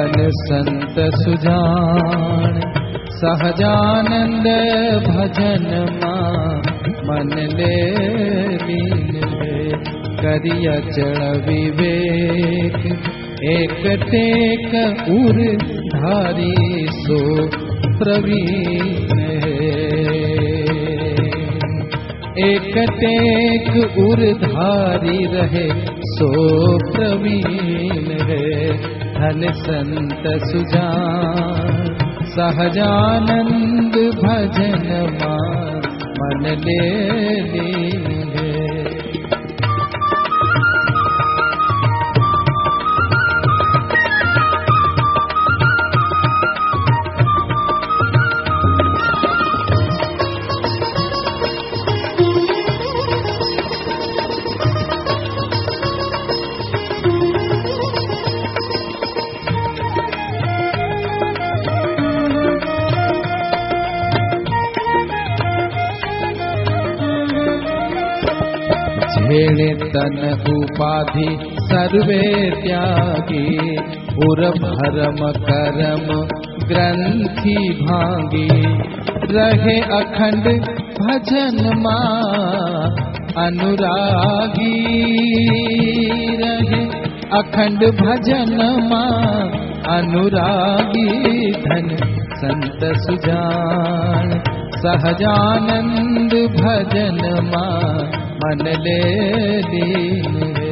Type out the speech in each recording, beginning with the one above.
धन संत सुजान सहजानंद भजन मन ले लीन है। करिया चढ़ विवेक एक टेक उर धारी सो प्रवीण है। एक टेक उर धारी रहे सो प्रवीण है। धन संत सुजान सहजानंद भजन मन ले लीन है। झेड़े तन उपाधि सर्वे त्यागी उर भरम करम ग्रंथि भांगी। रहे अखंड भजन अनुरागी। रहे अखंड भजन अनुरागी। धन संत सुजान सहजानंद भजन मन ले लीन है।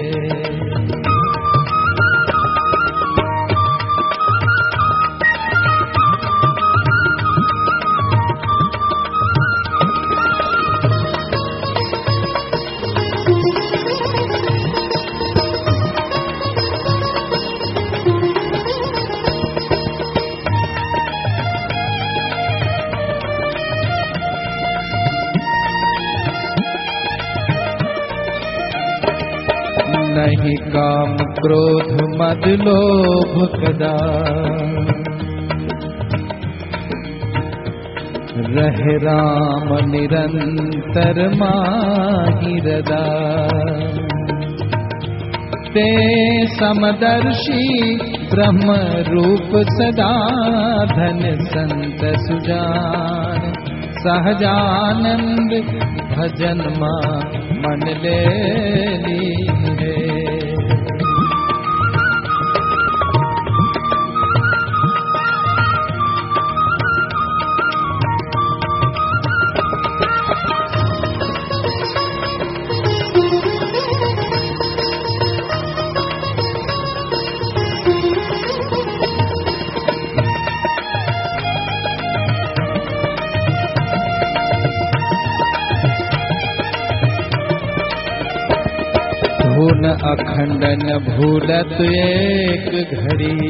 नहीं काम क्रोध मद लोभ कदा। रहे राम निरंतर माहि हृदा। ते समदर्शी ब्रह्म रूप सदा। धन संत सुजान सहजानंद भजन मन ले लीन है। धुन अखंडन भूलत एक घड़ी।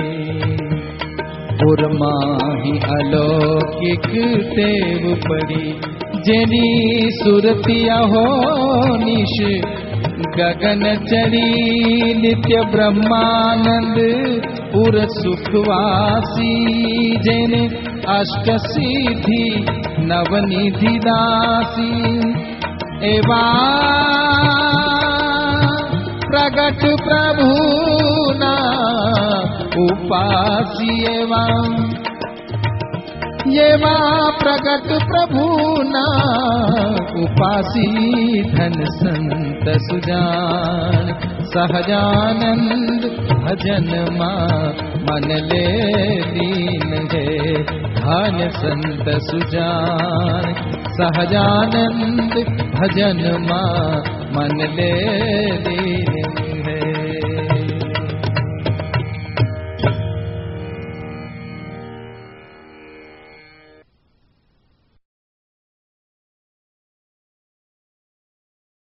पुरमाही अलौकिक टेव पड़ी। जेनी सुरतिया हो निश गगन चढ़ी। नित्य ब्रह्मानंद पुर सुखवासी। जेने अष्ट सिद्धि नवनिधि दासी। एवा प्रगट प्रभु ना उपासी। एवा प्रगट प्रभु ना उपासी। धन संत सुजान सहजानंद भजन मन ले लीन है। धन संत सुजान सहजानंद भजन मन ले लीन।